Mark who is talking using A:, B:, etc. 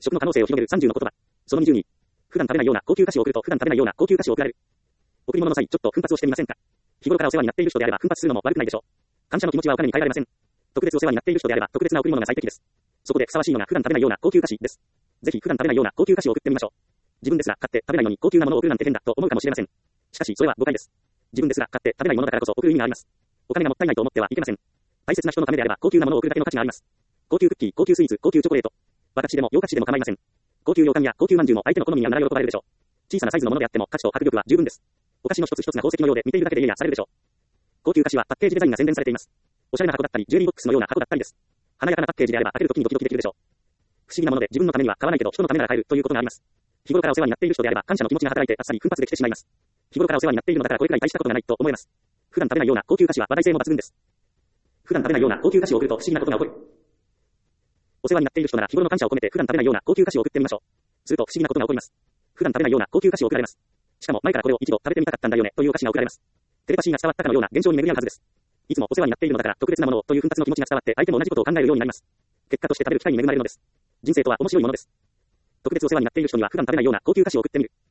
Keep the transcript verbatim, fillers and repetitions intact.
A: 食の可能性を広げるさんじゅうの言葉。そのにじゅうに。普段食べないような高級菓子を送ると普段食べないような高級菓子を送られる。贈り物の際、ちょっと奮発をしてみませんか。日頃からお世話になっている人であれば奮発するのも悪くないでしょう。感謝の気持ちはお金に換えられません。特別お世話になっている人であれば特別な贈り物が最適です。そこでふさわしいのが普段食べないような高級菓子です。ぜひ普段食べないような高級菓子を送ってみましょう。自分ですら買って食べないのに高級なものを送るなんて変だと思うかもしれません。しかしそれは誤解です。自分ですら買って食べないものだからこそ送る意味があります。お金がもったいないと思ってはいけません。大切な人のためであれば高級なものを送るだけの価値があります。高級クッキー、高級スイーツ、高級チョコレート。私でも洋菓子でも構いません。高級羊羹や高級饅頭も相手の好みにはなら喜ばれるでしょう。小さなサイズのものであっても価値と迫力は十分です。お菓子の一つ一つが宝石のようで見ているだけでイヤイヤされるでしょう。高級菓子はパッケージデザインが洗練されています。おしゃれな箱だったり、ジュエリーボックスのような箱だったりです。華やかなパッケージであれば開けるときにドキドキできるでしょう。不思議なもので自分のためには買わないけど人のためなら買えるということがあります。日頃からお世話になっている人であれば感謝の気持ちが働いてあっさり奮発できてしまいます。日頃からお世話になっているのだからこれくらい大したことがないと思います。普段食べないような高級菓子は話題性も抜群です。普段食べないような高級菓子を送ると不思議なことが起こる。お世話になっている人なら日頃の感謝を込めて普段食べないような高級菓子を送ってみましょう。すると不思議なことが起こります。普段食べないような高級菓子を送られます。しかも前からこれを一度食べてみたかったんだよねというお菓子が送られます。テレパシーが伝わったかのような現象に巡り合うはずです。いつもお世話になっているのだから特別なものをという奮発の気持ちが伝わって相手も同じことを考えるようになります。結果として食べる機会に恵まれるのです。人生とは面白いものです。特別お世話になっている人には普段食べないような高級菓子を送ってみる。